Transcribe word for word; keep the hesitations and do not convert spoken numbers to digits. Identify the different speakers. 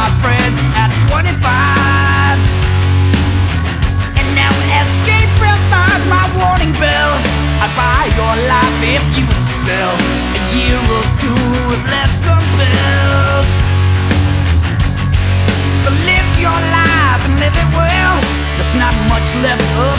Speaker 1: our friends at twenty-five. And now as Gabriel sounds my warning bell, I'd buy your life if you would sell a year or two with less gun bills. So live your life and live it well. There's not much left of